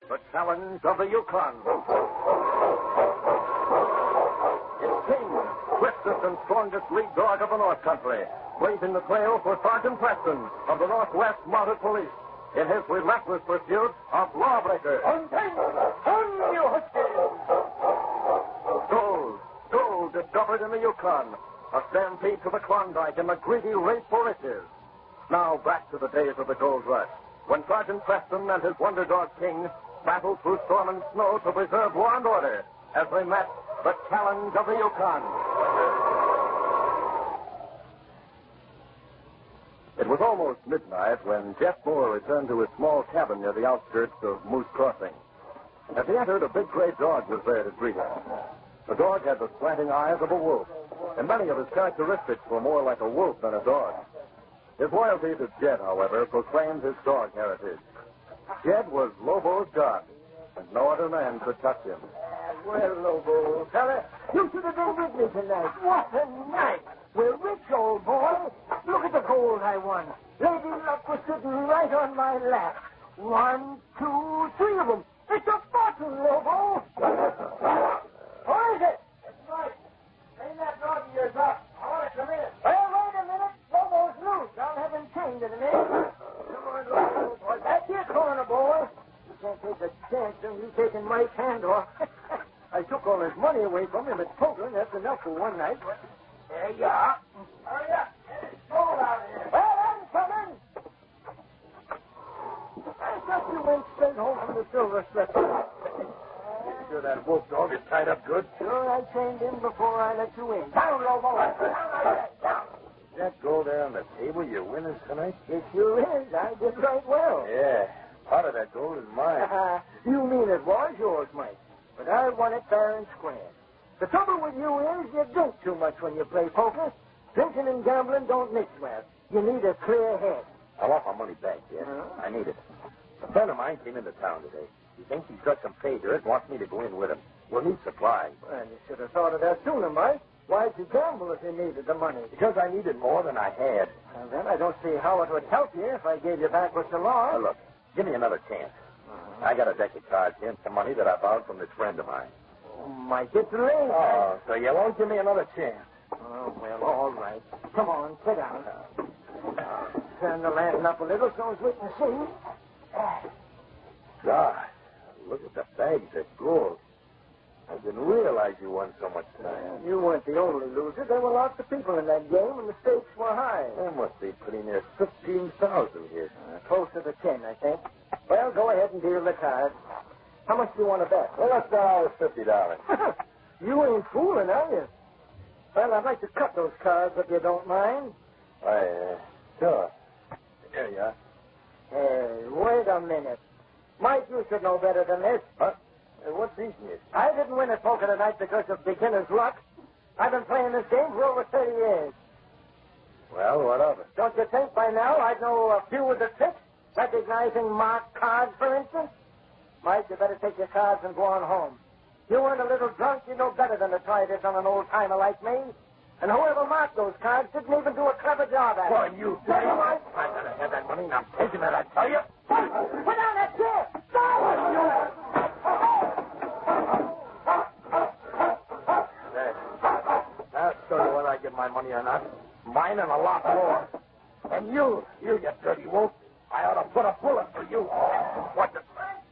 The Challenge of the Yukon. It's King, swiftest and strongest lead dog of the North Country, blazing the trail for Sergeant Preston of the Northwest Mounted Police in his relentless pursuit of lawbreakers. On, you huskies! Gold discovered in the Yukon. A stampede to the Klondike and the greedy race for riches. Now back to the days of the gold rush, when Sergeant Preston and his wonder dog King battled through storm and snow to preserve law and order as they met the Challenge of the Yukon. It was almost midnight when Jeff Moore returned to his small cabin near the outskirts of Moose Crossing. As he entered, a big gray dog was there to greet him. The dog had the slanting eyes of a wolf, and many of his characteristics were more like a wolf than a dog. His loyalty to Jed, however, proclaimed his dog heritage. Jed was Lobo's god, and no other man could touch him. Well, Lobo, fella, you should have been with me tonight. What a night! We're rich, old boy. Look at the gold I won. Lady Luck was sitting right on my lap. 1, 2, 3 of them. It's a fortune, Lobo. What is it? It's right. Ain't that dog of yours up? I want to come in. Well, wait a minute. Lobo's loose. I'll have him chained in a minute. Come on, Lobo, boy. Back to your corner, boy. You can't take a chance on you taking Mike's hand off. I took all his money away from him at poker, and that's enough for one night. There you are. Hurry up. It's cold out here. Well, I'm coming. I thought you went straight home from the Silver Slipper. Sure that wolf dog is tied up good? Sure, I trained him before I let you in. Down, Lobo. Down. Is that gold there on the table your winners tonight? It sure is. I did right well. Yeah. Part of that gold is mine. You mean it was yours, Mike. But I won it fair and square. The trouble with you is you drink too much when you play poker. Drinking and gambling don't mix well. You need a clear head. I want my money back, Jed. I need it. A friend of mine came into town today. He thinks he's got some pay dirt and wants me to go in with him. We'll need supplies. Well, you should have thought of that sooner, Mike. Why'd you gamble if you needed the money? Because I needed more than I had. Well, then I don't see how it would help you if I gave you back what you lost. Now, look, give me another chance. I got a deck of cards here and some money that I borrowed from this friend of mine. Oh, Mike, it's late. Oh, so you won't give me another chance? Oh, well, all right. Come on, sit down. Turn the lantern up a little so we can see. God, look at the bags of gold. I didn't realize you won so much time. You weren't the only loser. There were lots of people in that game, and the stakes were high. There must be pretty near 15,000 here. Closer to 10, I think. Well, go ahead and deal the cards. How much do you want to bet? Well, let's start out with $50. You ain't fooling, are you? Well, I'd like to cut those cards if you don't mind. Why, sure. Here you are. Hey, wait a minute. Mike, you should know better than this. Huh? What's eating you? I didn't win at poker tonight because of beginner's luck. I've been playing this game for over 30 years. Well, what of it? Don't you think by now I'd know a few of the tricks? Recognizing marked cards, for instance? Mike, you better take your cards and go on home. You weren't a little drunk, you know better than to try this on an old-timer like me. And whoever marked those cards didn't even do a clever job at it. Boy, you... Get him, Mike. I gotta have that money and I'm taking it, I tell you. Put down that chair. I'll show you whether I get my money or not. Mine and a lot more. And you dirty wolf, I ought to put a bullet for you. What the...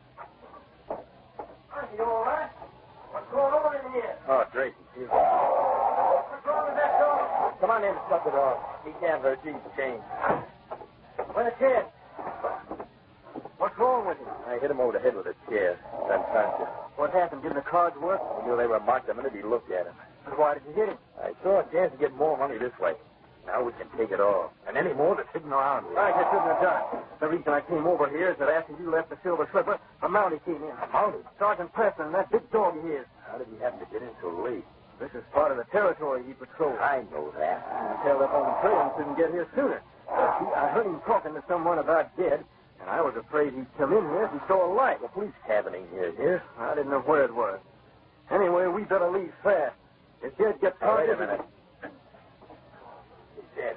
Are you all right? What's going on in here? Oh, Drake. What's wrong with that dog? Come on in, shut the door. He can't hurt you. He's chained. Where's the kid? What's wrong with him? I hit him over the head with a chair. Unconscious. What happened? Didn't the cards work? I knew they were marked the minute he looked at him. But why did you hit him? I saw a chance to get more money this way. Now we can take it all. And any more that's hidden around here. Right, you shouldn't have done. The reason I came over here is that after you left the Silver Slipper, a Mountie came in. A Mountie? Sergeant Preston and that big dog of his. How did he happen to get in so late? This is part of the territory he patrolled. I know that. I tell that on the trail and couldn't get here sooner. See, I heard him talking to someone about Jed, and I was afraid he'd come in here if he saw a light. The police cabin ain't here. I didn't know where it was. Anyway, we better leave fast. If Jed gets Oh, wait a targeted... minute. He's dead.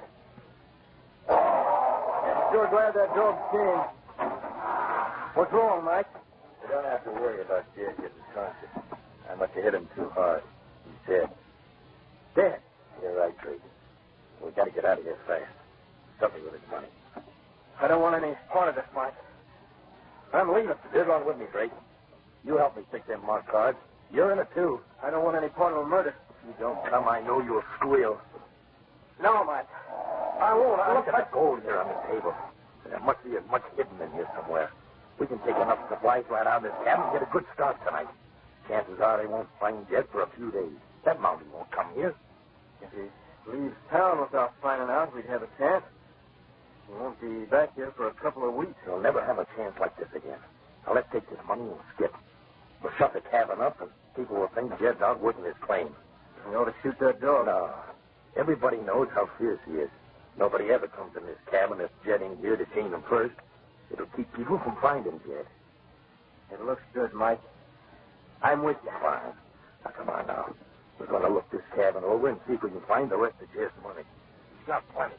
Sure glad that dog came. What's wrong, Mike? We don't have worry about Jed getting conscious. I must have hit him too hard. He's dead. Dead? You're right, Drake. We got to get out of here fast. Something with his money. I don't want any part of this, Mike. I'm leaving. You're going with me, Drake. You help me pick them marked cards. You're in it, too. I don't want any part of a murder. If you don't come, I know you'll squeal. No, Mike. I won't. Look at that gold here on the table. There must be as much hidden in here somewhere. We can take enough supplies right out of this cabin and get a good start tonight. Chances are they won't find Jed for a few days. That mountain won't come here. If he leaves town without finding out, we'd have a chance. He won't be back here for a couple of weeks. We'll never have a chance like this again. Now, let's take this money and skip. We'll shut the cabin up, and people will think Jed's out working his claim. We ought to shoot that dog. No. Everybody knows how fierce he is. Nobody ever comes in this cabin if Jed ain't here to change him first. It'll keep people from finding Jed. It looks good, Mike. I'm with you. Fine. Now, come on now. We're going to look this cabin over and see if we can find the rest of Jed's money. He's got plenty.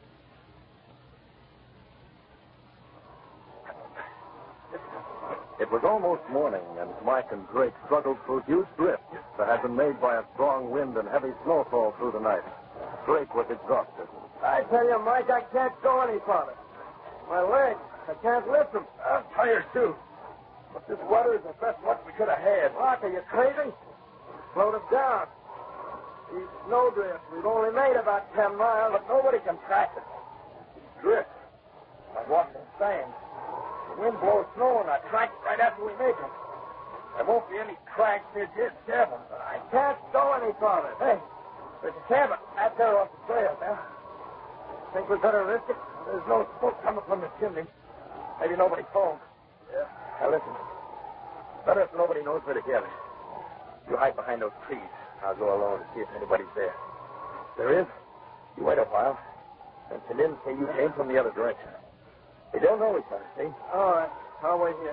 It was almost morning, and Mike and Drake struggled through huge drifts that had been made by a strong wind and heavy snowfall through the night. Drake was exhausted. I tell you, Mike, I can't go any farther. My legs, I can't lift them. I'm tired, too. But this weather is the best luck we could have had. Mark, are you crazy? Slow them down. These snowdrifts, we've only made about 10 miles. But nobody can track it. These drifts, like walking in sand. The wind blows snow on our tracks right after we make them. There won't be any cracks near Jed's cabin, but I can't go any farther. Hey, there's a cabin out there off the trail now. Think we better risk it? There's no smoke coming from the chimney. Maybe nobody phoned. Yeah. Now listen. Better if nobody knows we're together. You hide behind those trees. I'll go alone and see if anybody's there. If there is, you wait a while. And come in and say you came from the other direction. They don't know each other, see? All right. I'll wait here.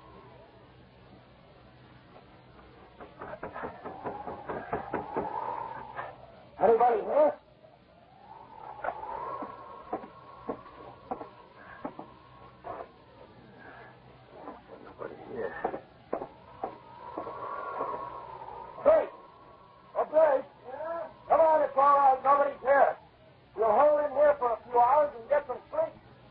Anybody here? Nobody here. Drake! Oh, Drake! Yeah? Come on, it's all right. Nobody's here. We'll hold in here for a few hours and get some sleep.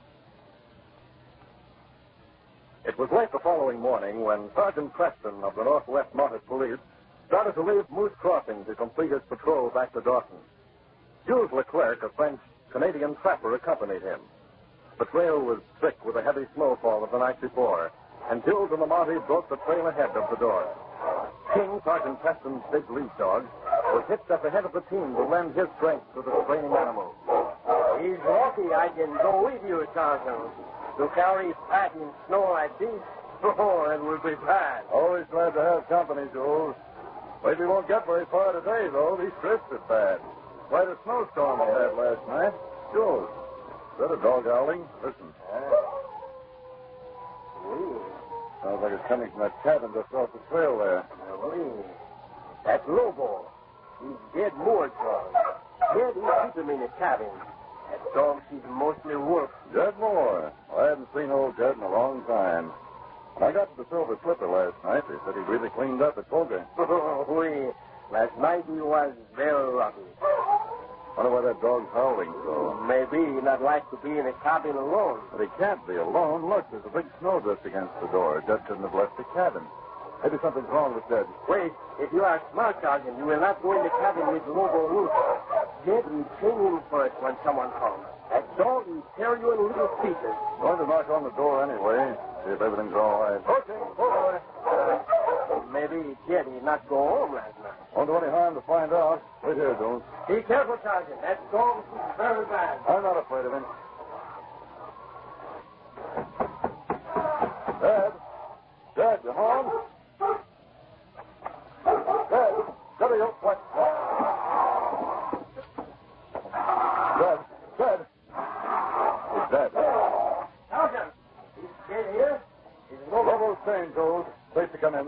It was late the following morning when Sergeant Preston of the Northwest Mounted Police started to leave Moose Crossing to complete his patrol back to Dawson. Jules Leclerc, a French-Canadian trapper, accompanied him. The trail was thick with the heavy snowfall of the night before, and Jules and the Mountie broke the trail ahead of the door. King, Sergeant Preston's big lead dog, was hitched at the head of the team to lend his strength to the straining animals. He's lucky I can go with you, Sergeant. To carry pack in snow like this, oh, it would be bad. Always glad to have company, Jules. Maybe we won't get very far today, though. These drifts are bad. Quite a snowstorm we had last night. Jules, is that a dog howling? Listen. Sounds like it's coming from that cabin just off the trail there. That's Lobo. He's dead moored dog. Dead, he keep him in his cabin. That dog, she's mostly wolf. Jed Moore. I hadn't seen old Jed in a long time. When I got to the Silver Slipper last night, they said he really cleaned up at Colga. Last night he was very lucky. Wonder why that dog's howling so. Maybe he not like to be in a cabin alone. But he can't be alone. Look, there's a big snowdrift against the door. Jed shouldn't have left the cabin. Maybe something's wrong with Jed. Wait, if you are smart, Sergeant, you will not go in the cabin with Lobo loose. Jed will chain him first when someone comes. That dog will tear you in little pieces. Going to knock on the door anyway. See if everything's all right. Okay, boy. Maybe Jed did not go home last night. Won't do any harm to find out. Wait here, Jones. Be careful, Sergeant. That dog is very bad. I'm not afraid of him. Dad? Dad, you home? Dad? Daddy, what? Dad? Dad? He's dead. Sergeant, is Jed here? Is Lobo's saying, Jones. Please to come in.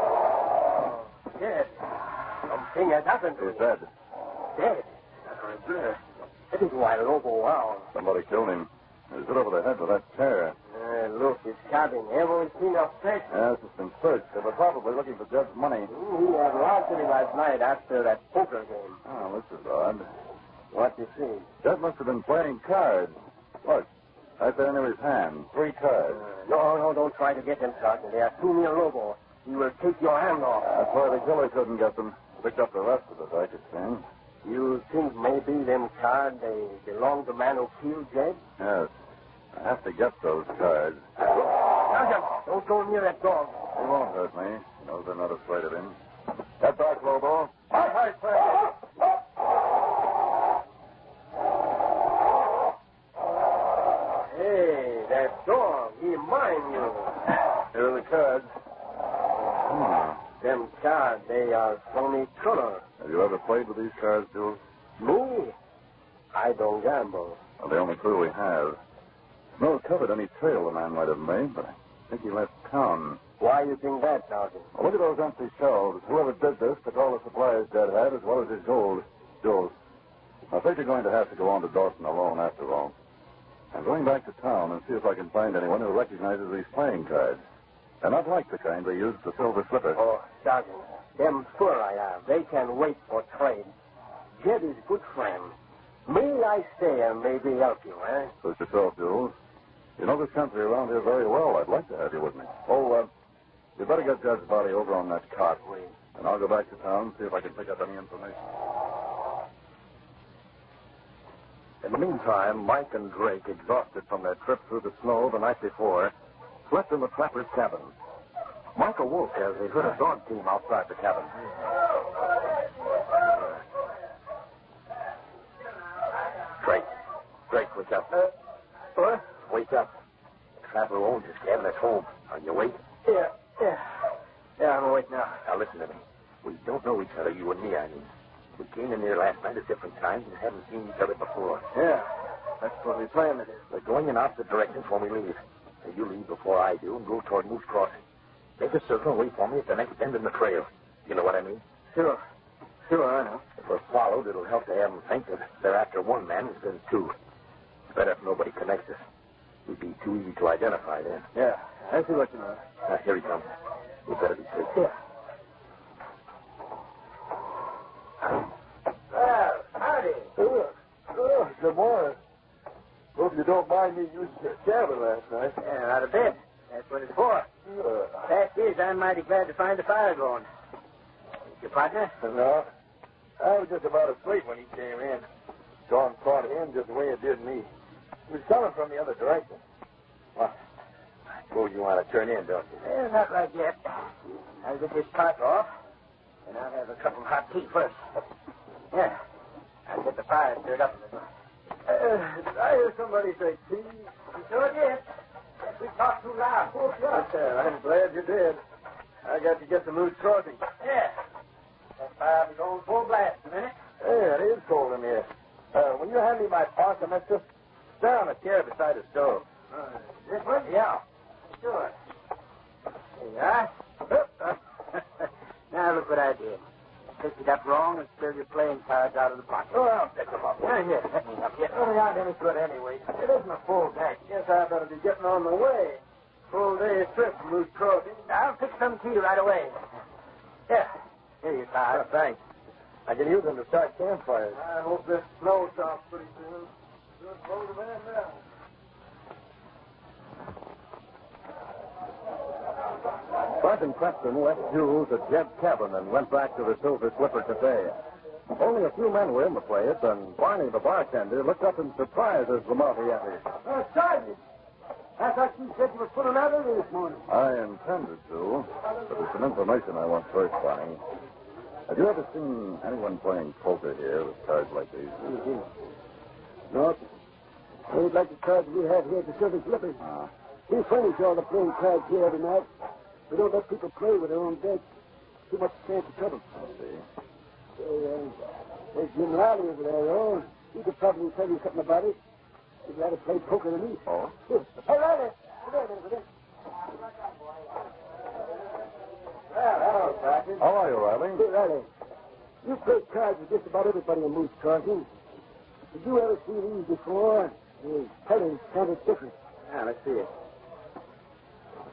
Jed. Something has happened to him. He's dead. Dead? That is why Lobo howled. Somebody killed him. He's hit over the head with that chair. Look, his cabin. Everyone's seen a fish. Yes, it's been searched. They were probably looking for Jed's money. He had larceny last night after that poker game. Oh, this is odd. What you see? Jed must have been playing cards. Look, right there near his hand. 3 cards. No, don't try to get them, Sergeant. They are too near Lobo. He will take your hand off. That's why the killer couldn't get them. Picked up the rest of it, I could see. You think maybe them cards, they belong to the man who killed Jed? Yes. I have to get those cards. Sergeant, don't go near that dog. They won't hurt me. He knows they're not afraid of him. Get back, Lobo. Hi, sir. Hey, that dog, he mind you. Here are the cards. Them cards, they are phony color. Have you ever played with these cards, Jules? Me? I don't gamble. Well, the only clue we have. No covered any trail the man might have made, but I think he left town. Why you think that, Sergeant? Well, look at those empty shelves. Whoever did this took all the supplies Dad had as well as his gold. Jules, I think you're going to have to go on to Dawson alone after all. I'm going back to town and see if I can find anyone who recognizes these playing cards. They're not like the kind they used the Silver Slipper. Oh, Sergeant, them fur I have, they can wait for trade. Jed is good friend. Me, I stay and maybe help you, eh? Suit yourself, Jules. You know this country around here very well. I'd like to have you with me. Oh, you better get Jed's body over on that cart. Wait. And I'll go back to town and see if I can pick up any information. In the meantime, Mike and Drake, exhausted from their trip through the snow the night before, slept in the trapper's cabin. Mike awoke as he heard a dog team outside the cabin. Drake, wake up. What? Wake up. The trapper owns his cabin at home. Are you awake? Yeah, I'm awake now. Now, listen to me. We don't know each other, you and me, I mean. We came in here last night at different times and haven't seen each other before. Yeah, that's what we planned to do. We're going in opposite directions when we leave. Now, you leave before I do and go toward Moose Crossing. Make a circle and wait for me at the next bend in the trail. You know what I mean? Sure, I know. If we're followed, it'll help to have them think that they're after one man instead of 2. It's better if nobody connects us. We'd be too easy to identify then. Yeah, I see what you mean. Now, here he comes. We better be quick. Yeah. Well, howdy. Good morning. Hope you don't mind me using your cabin last night. Yeah, out of bed. That's what it's for. Fact is, I'm mighty glad to find the fire going. Your partner? No. I was just about asleep when he came in. Dawn caught him just the way it did me. He was coming from the other direction. Well, I suppose you want to turn in, don't you? Yeah, not right yet. I'll get this pot off, and I'll have a cup of hot tea first. Yeah, I'll get the fire stirred up a little. I hear somebody say tea. You sure did. We talked too loud. Oh, sure. I'm glad you did. I got to get the Moose Crossing. Yeah. That fire will be going full blast in a minute. Yeah, it is cold in here. Will you hand me my parka, mister? Sit on a chair beside the stove. This one? Yeah. Sure. There you are. Now look what I did. Picked it up wrong and spilled your playing cards out of the pocket. Oh, I'll pick them up. Here, let me help you. Well, they aren't any good anyway. It isn't a full day. Guess I better be getting on the way. Full day's trip from Moose Crossing. I'll fix some tea right away. Here you are. Thanks. I can use them to start campfires. I hope this snow stops pretty soon. Just blow the man down. Sergeant Preston left Jules at Jed's cabin and went back to the Silver Slipper Cafe. Only a few men were in the place, and Barney, the bartender, looked up in surprise as Lamonti entered. Sergeant, I thought you said you were pulling out early this morning. I intended to, but there's some information I want first, Barney. Have you ever seen anyone playing poker here with cards like these? No. Ain't like the cards we have here at the Silver Slipper. We furnish all the playing cards here every night. We don't let people play with their own decks. Too much chance of trouble. I see. There's Jim Riley over there, though. He could probably tell you something about it. He'd rather play poker than me. Oh? Here. Hey, Riley. Come here, over there. Well, hello, Sergeant. How are you, Riley? Hey, Riley. You played cards with just about everybody in Moose Crossing. Did you ever see these before? The color's kind of different. Yeah, let's see it.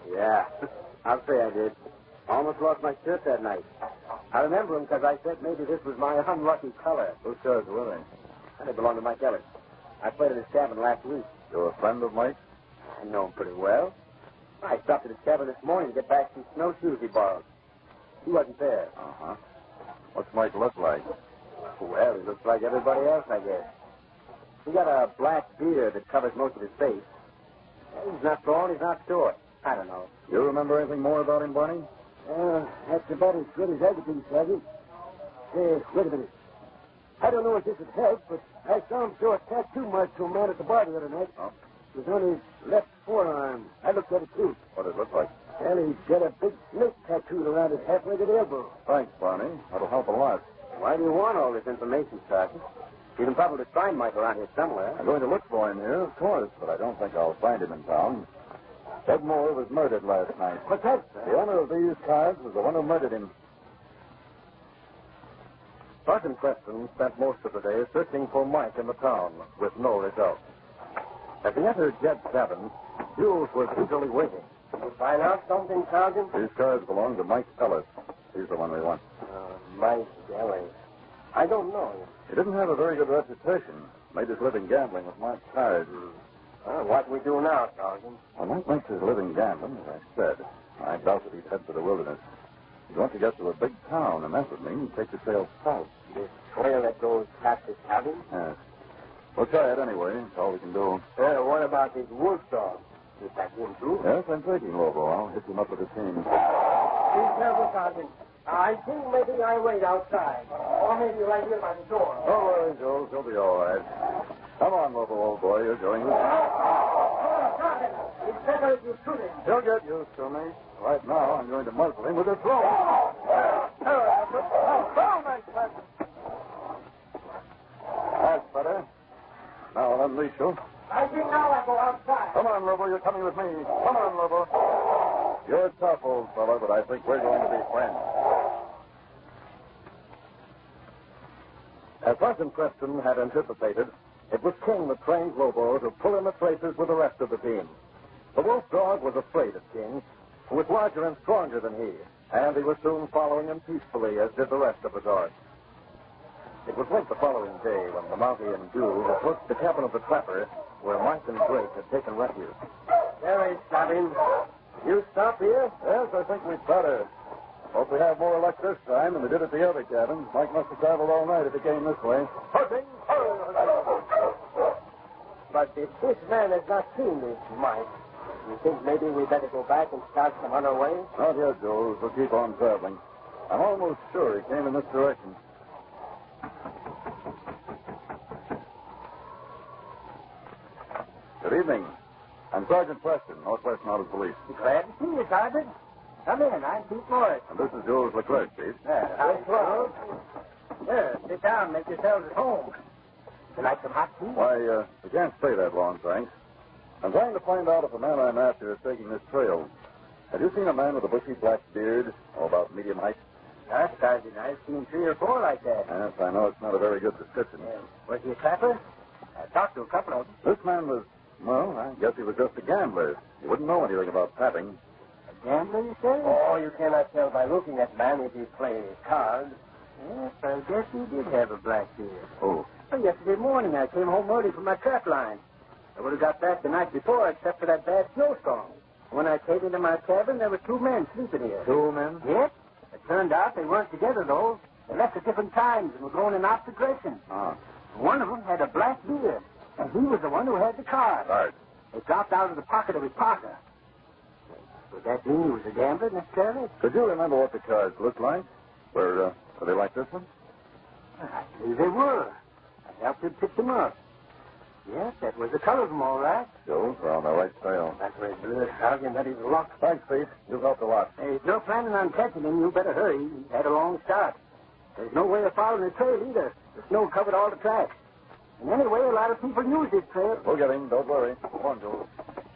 Yeah, I'll say I did. Almost lost my shirt that night. I remember him because I said maybe this was my unlucky color. Whose cars were they? They belonged to Mike Ellis. I played at his cabin last week. You're a friend of Mike? I know him pretty well. I stopped at his cabin this morning to get back some snowshoes he borrowed. He wasn't there. Uh-huh. What's Mike look like? Well, he looks like everybody else, I guess. He got a black beard that covers most of his face. He's not tall and he's not short. I don't know. You remember anything more about him, Barney? That's about as good as everything, Sergeant. Wait a minute. I don't know if this would help, but I saw him throw a tattoo mark to a man at the bar the other night. Oh. It was on his left forearm. I looked at it, too. What did it look like? Well, he's got a big snake tattooed around his halfway to the elbow. Thanks, Barney. That'll help a lot. Why do you want all this information, Sergeant? You can probably find Mike around here somewhere. I'm going to look for him here, of course, but I don't think I'll find him in town. Ed Moore was murdered last night. What's that, sir? The owner of these cards was the one who murdered him. Sergeant Preston spent most of the day searching for Mike in the town, with no result. As he entered Jed's cabin, Jules was eagerly waiting. You find out something, Sergeant? These cards belong to Mike Ellis. He's the one we want. Mike Ellis. I don't know him. He didn't have a very good reputation. Made his living gambling with Mike's cards. What do we do now, Sergeant? Well, Mike makes his living gambling, as I said. I doubt that he'd head for the wilderness. He'd want to get to a big town, and that would mean take the trail south. This trail that goes past his cabin? Yes. We'll try it anyway. That's all we can do. What about his wolf dog? Is that him, too? Yes, I'm taking Lobo. I'll hit him up with a team. Be careful, Sergeant. I think maybe I wait outside. Or maybe right here by the door. Don't worry, Jules. He'll be all right. Come on, Lobo, old boy. You're going with me. Sergeant, it's better if you shoot him. He'll get used to me. Right now, I'm going to muzzle him with a throw. That's better. Now I'll unleash you. I think now I go outside. Come on, Lobo. You're coming with me. Come on, Lobo. You're a tough old fellow, but I think we're going to be friends. As Sergeant Preston had anticipated, it was King that trained Lobo to pull in the traces with the rest of the team. The wolf dog was afraid of King, who was larger and stronger than he, and he was soon following him peacefully, as did the rest of the dogs. It was late the following day when the Mountie and Jules approached the cabin of the trapper, where Mike and Drake had taken refuge. There he's stopping. You stop here? Yes, I think we'd better. Hope we have more luck this time than we did at the other cabin. Mike must have traveled all night if he came this way. Hunting! But if this man has not seen this Mike, you think maybe we better go back and start some other way? Not yet, Jules. We'll keep on traveling. I'm almost sure he came in this direction. Good evening. I'm Sergeant Preston, Northwest Mounted Police. Glad to see you, Sergeant. Come in. I'm Pete Morris. And this is Jules Leclerc, Chief. Hello. Sit down. Make yourselves at home. You like some hot tea? Why, we can't stay that long, thanks. I'm trying to find out if the man I'm after is taking this trail. Have you seen a man with a bushy black beard, about medium height? Yes, Sergeant. I've seen 3 or 4 like that. Yes, I know it's not a very good description. Was he a trapper? I talked to a couple of them. This man was, well, I guess he was just a gambler. He wouldn't know anything about tapping. A gambler, you say? Oh, you cannot tell by looking at man if he plays cards. Yes, I guess he did have a black beard. Oh. Well, yesterday morning I came home early from my trap line. I would have got back the night before except for that bad snowstorm. When I came into my cabin, there were 2 men sleeping here. 2 men? Yes. It turned out they weren't together, though. They left at different times and were going in opposite directions. Ah. One of them had a black beard, and he was the one who had the card. Right. It dropped out of the pocket of his parka. Would that mean he was a gambler, necessarily? Could you remember what the cards looked like? Were they like this one? I believe they were. I helped him pick them up. Yes, that was the color of them, all right. Jules, we're on the right trail. That was good, Sergeant. That is luck. Thanks, Pete. You've helped a lot. Hey, if you're planning on catching him, you better hurry. He had a long start. There's no way of following the trail either. The snow covered all the tracks. And anyway, a lot of people use this trail. We'll get him. Don't worry. Come on, Jules.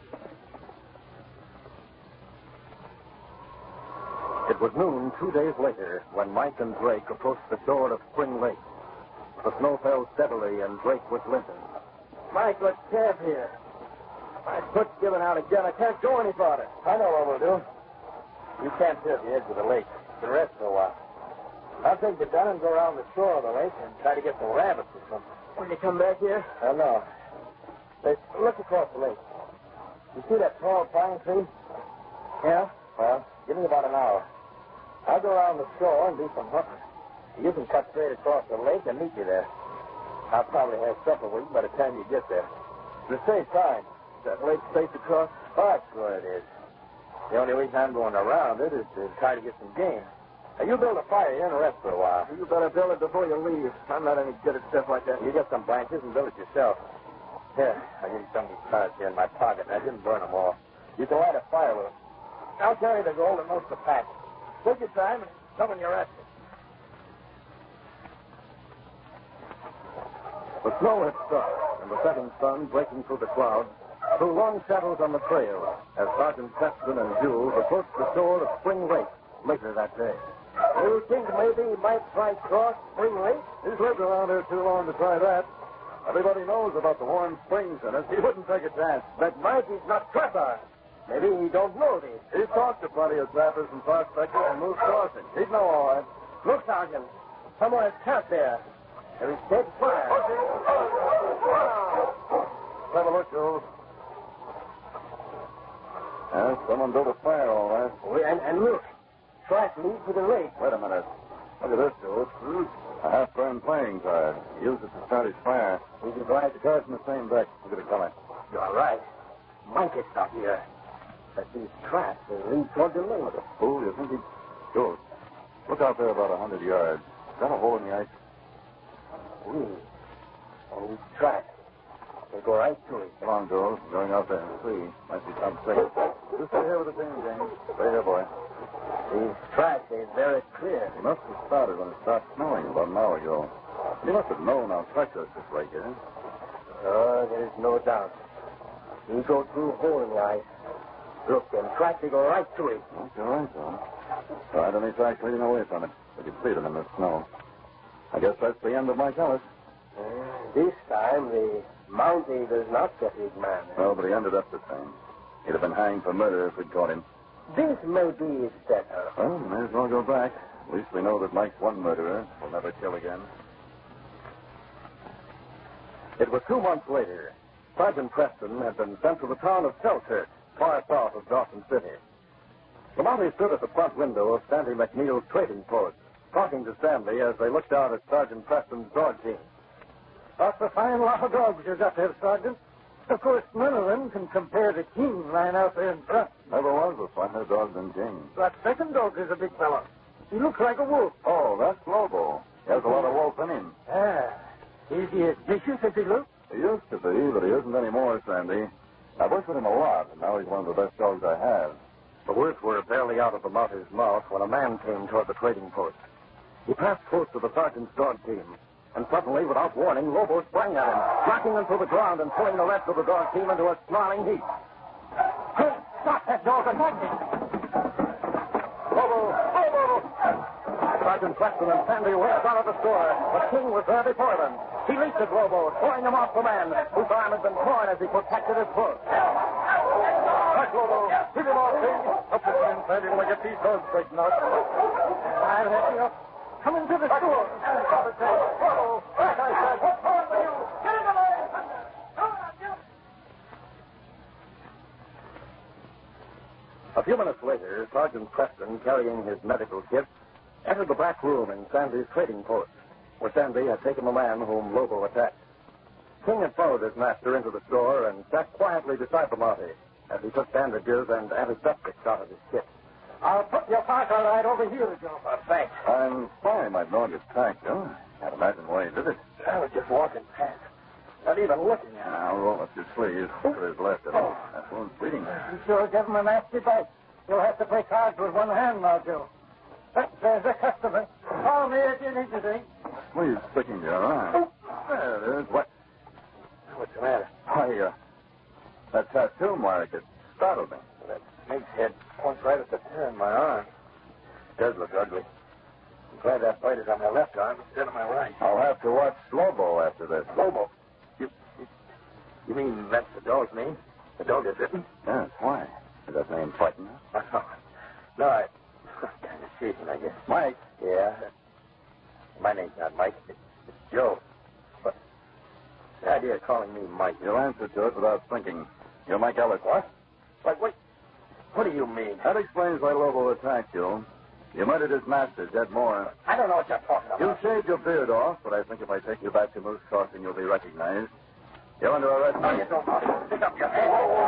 It was noon 2 days later when Mike and Drake approached the shore of Spring Lake. The snow fell steadily and Drake was limping. Mike, let's camp here. My foot's giving out again. I can't go any farther. I know what we'll do. You can't sit at the edge of the lake. You can rest for a while. I'll take the gun and go around the shore of the lake and try to get some rabbits or something. When you come back here? No. Look across the lake. You see that tall pine tree? Yeah? Well, give me about an hour. I'll go around the shore and do some hunting. You can cut straight across the lake and meet you there. I'll probably have supper with you by the time you get there. The safe side. That lake safe across? Oh, that's sure it is. The only reason I'm going around it is to try to get some game. Now, you build a fire here and rest for a while. You better build it before you leave. I'm not any good at stuff like that. You get some blankets and build it yourself. Here, I'll give you some of these cards here in my pocket. I didn't burn them all. You can light a fire with them. I'll carry the gold and most of the pack. Take your time and come when you're rested. The snow had stopped, and the setting sun breaking through the clouds threw long shadows on the trail as Sergeant Preston and Jules approached the shore of Spring Lake later that day. You think maybe he might try cross Spring Lake? He's lived around here too long to try that. Everybody knows about the warm springs in it. He wouldn't take a chance. But Mike is not trapper. Maybe he don't know this. He's talked to plenty of trappers and prospectors and moose crossing. He'd know all right. Look, Sergeant. Someone is camped there. There is dead fire. Let's have a look, Jules. Yeah, someone built a fire, all right. Oh, and look. Track leads to the lake. Wait a minute. Look at this, Jules. A half-burned playing card. He used it to start his fire. We can glide the cards in the same deck. Look at it coming. You're right. Mike is not here. But these tracks, they lead toward the lake. Fool, you think he... Jules, look out there about 100 yards. Is that a hole in the ice? And these tracks, they go right to it. Come on, Jules. We're going out there and see. Might be something. Just stay here with the team, James. Stay here, boy. These tracks are very clear. He must have started when it started snowing about an hour ago. He must have known how treacherous this lake is. Oh, there is no doubt. He go through a hole in the ice. Look, them tracks, they go right to it. Well, you're right, son. Right on his tracks leading away from it. We can see them in the snow. I guess that's the end of my colors. This time, the Mount Eagle's not the big man. Well, but he ended up the same. He'd have been hanged for murder if we'd caught him. This maybe is better. Well, we may as well go back. At least we know that Mike's one murderer. We'll never kill again. It was 2 months later. Sergeant Preston had been sent to the town of Selkirk, far south of Dawson City. The Mountie stood at the front window of Sandy McNeil's trading post, talking to Sandy as they looked out at Sergeant Preston's dog team. That's a fine lot of dogs you got there, Sergeant. Of course, none of them can compare to King lying out there in front. Never was a finer dog than King. That second dog is a big fellow. He looks like a wolf. Oh, that's Lobo. He has a lot of wolf in him. Ah. Is he as vicious as he looks? He used to be, but he isn't anymore, Sandy. I've worked with him a lot, and now he's one of the best dogs I have. The words were barely out of the Moutie's mouth when a man came toward the trading post. He passed close to the sergeant's dog team, and suddenly, without warning, Lobo sprang at him, knocking him to the ground and pulling the rest of the dog team into a snarling heap. Hey, stop that dog and hang him! Lobo! Lobo! Sergeant Preston and Sandy whirled out of the store, but King was there before them. He leaped at Lobo, throwing him off the man, whose arm had been torn as he protected his foot. Back, Lobo! Keep him off, King! Up with him, Sandy, when I get these dogs straightened out. I'll let you up. Come into the store. Lobo! Back, I said! What's wrong with you? Get him away! A few minutes later, Sergeant Preston, carrying his medical kit, entered the back room in Sandy's trading post, where Sandy had taken the man whom Lobo attacked. King had followed his master into the store and sat quietly beside the Mountie as he took bandages and antiseptics out of his kit. I'll put your parka right over here, Joe. Thanks. I'm sorry my dog attacked you. Can't imagine why he did it. I was just walking past. Not even looking at him. Now, roll up your sleeves. Sure is left of him. That wound's bleeding. You sure gave him a nasty bite. You'll have to play cards with one hand now, Joe. There's a customer. Call me if you need anything. Please, sticking to your arm. There it is. What? What's the matter? Why, that tattoo mark, it startled me. That snake's head points right at the tear in my arm. It does look ugly. I'm glad that bite is on my left arm instead of my right. I'll have to watch Lobo after this. Lobo? You mean that's the dog's name? The dog is bitten? Yes, why? Does that name frighten you? No, I'm kind of shaking, I guess. Mike. Yeah. My name's not Mike. It's Joe. But the idea of calling me Mike. You'll answer to it without thinking. You're Mike Ellis. What? What do you mean? That explains why Lobo attacked you. You murdered his master, Jed Moore. I don't know what you're talking about. You shaved your beard off, but I think if I take you back to Moose Crossing, you'll be recognized. You're under arrest. No, you don't. Pick up your hand.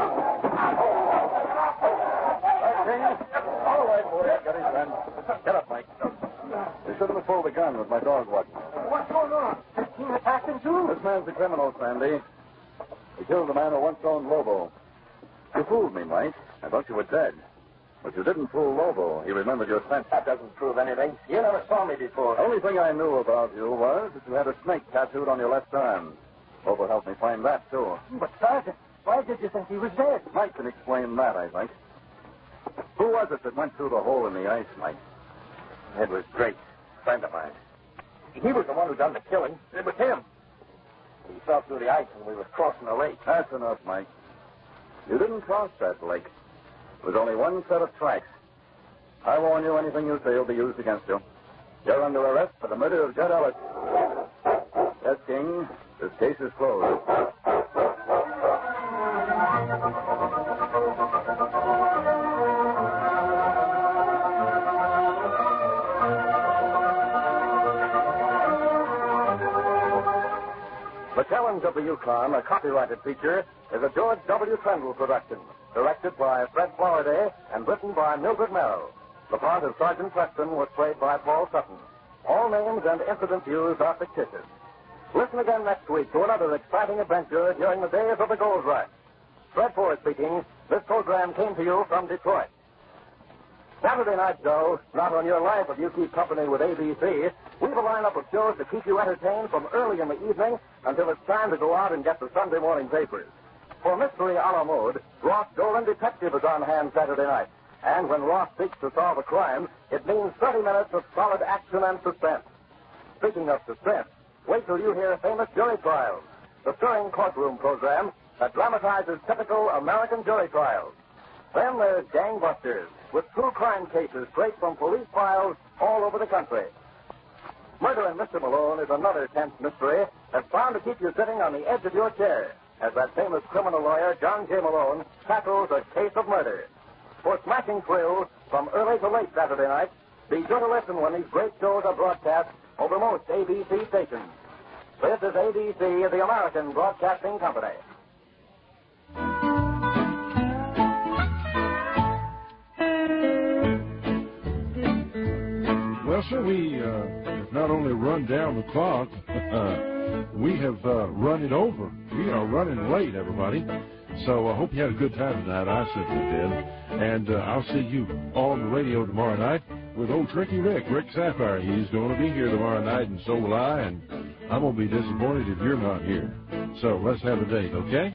All right, boy. Got his gun. Get up, Mike. You shouldn't have pulled the gun with my dog watching. What's going on? Has he attacked him, too? This man's a criminal, Sandy. He killed the man who once owned Lobo. You fooled me, Mike. I thought you were dead. But you didn't fool Lobo. He remembered your scent. That doesn't prove anything. You never saw me before. The only thing I knew about you was that you had a snake tattooed on your left arm. Lobo helped me find that, too. But, Sergeant, why did you think he was dead? Mike can explain that, I think. Who was it that went through the hole in the ice, Mike? It was Drake, a friend of mine. He was the one who done the killing. It was him. He fell through the ice when we were crossing the lake. That's enough, Mike. You didn't cross that lake. There was only one set of tracks. I warn you, anything you say will be used against you. You're under arrest for the murder of Jed Ellis. Yes, King. This case is closed. The Challenge of the Yukon, a copyrighted feature, is a George W. Trendle production, directed by Fred Floriday and written by Mildred Merrill. The part of Sergeant Preston was played by Paul Sutton. All names and incidents used are fictitious. Listen again next week to another exciting adventure during the days of the gold rush. Fred Ford speaking. This program came to you from Detroit. Saturday night, though, not on your life if you keep company with ABC. We've a lineup of shows to keep you entertained from early in the evening until it's time to go out and get the Sunday morning papers. For Mystery a la Mode, Ross Dolan Detective is on hand Saturday night. And when Ross seeks to solve a crime, it means 30 minutes of solid action and suspense. Speaking of suspense, wait till you hear Famous Jury Trials, the stirring courtroom program that dramatizes typical American jury trials. Then there's Gangbusters, with true crime cases straight from police files all over the country. Murder in Mr. Malone is another tense mystery that's bound to keep you sitting on the edge of your chair as that famous criminal lawyer, John J. Malone, tackles a case of murder. For smashing thrills from early to late Saturday night, be sure to listen when these great shows are broadcast over most ABC stations. This is ABC, the American Broadcasting Company. Well, sir, we have not only run down the clock, we have run it over. We are running late, everybody. So I hope you had a good time tonight. I certainly did. And I'll see you on the radio tomorrow night with old Tricky Rick Sapphire. He's going to be here tomorrow night, and so will I. And I'm going to be disappointed if you're not here. So let's have a date, okay?